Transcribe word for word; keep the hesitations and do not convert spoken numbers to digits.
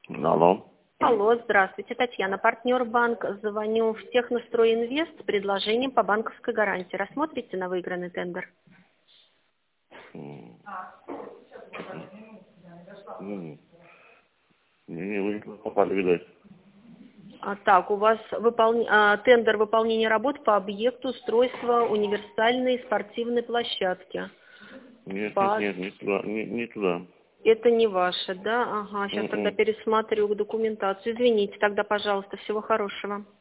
Алло. Алло, здравствуйте, Татьяна, партнер банк. Звоню в Техностройинвест с предложением по банковской гарантии. Рассмотрите на выигранный тендер? М, м, Не, вы не попали, видать. А, так, у вас выполн- а, тендер выполнения работ по объекту устройства универсальной спортивной площадки. Нет, нет, По- нет, не туда, не, не туда. Это не ваше, да? Ага, сейчас тогда М-м. пересмотрю документацию. Извините тогда, пожалуйста, всего хорошего.